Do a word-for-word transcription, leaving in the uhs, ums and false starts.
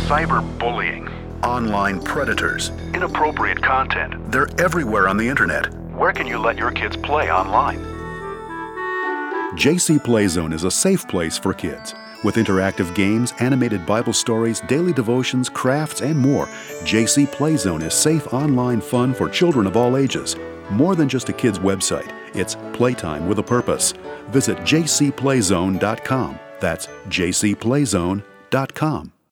cyberbullying, Online predators. inappropriate content. They're everywhere on the internet. Where can you let your kids play online? J C Playzone is a safe place for kids. With interactive games, animated Bible stories, daily devotions, crafts, and more, J C Playzone is safe online fun for children of all ages. More than just a kid's website, it's playtime with a purpose. Visit j c playzone dot com. That's j c playzone dot com.